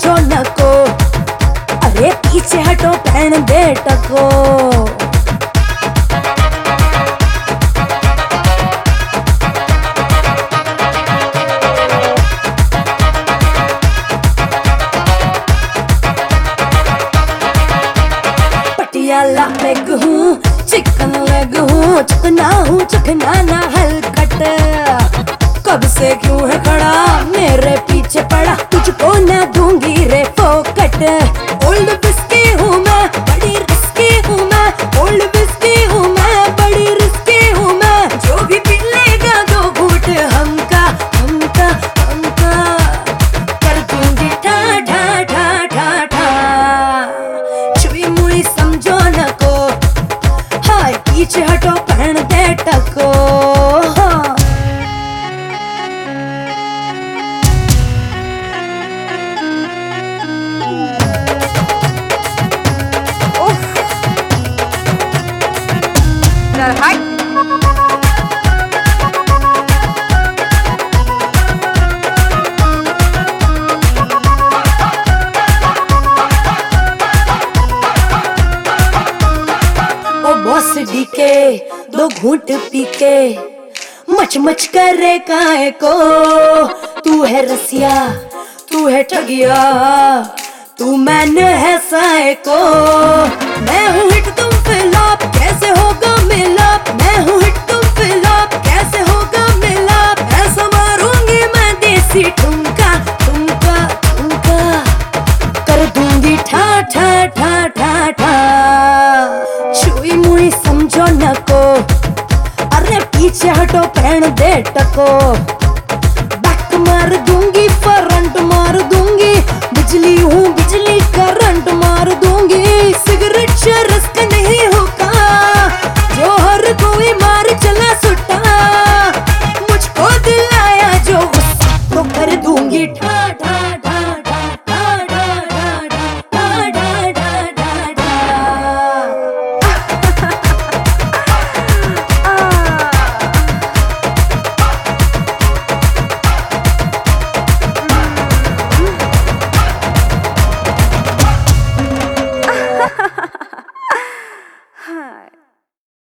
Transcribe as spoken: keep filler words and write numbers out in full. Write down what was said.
समझो न को, अरे पीछे हटो पहन दे टको। पटियाला लेग हूँ, चिकन लेग हूँ, चिकना हूँ चिकना ना हलकट। कब से क्यों है खड़ा मेरे पीछे पड़ा, तुझको ना दूंगी रे फोकट। ओल्ड बिस्की हूँ मैं, बड़ी रिस्की हूँ मैं, ओल्ड बिस्की हूँ मैं, बड़ी रिस्की हूँ मैं। जो भी पी लेगा दो घूंट हमका हमका हमका, कर दूंगी ठा ठा ठा ठा ठा। छुई मुई समझो न को, हाय पीछे हटो पहन दे टको। बॉस डी के दो घूंट पी के मच मच करे काहे को। तू है रसिया तू है ठगिया, तू मैंने है साए को। मैं हूँ हिट तुम फ्लॉप, कैसे होगा मिलाप। मैं हूँ हिट तुम फ्लॉप, कैसे होगा मिलाप। ऐसा मारूंगी मैं देसी ठुमका ठुमका ठुमका, कर दूंगी ठा ठा ठा ठा ठा। छुई मुई समझो न को, अरे पीछे हटो पहन दे टको।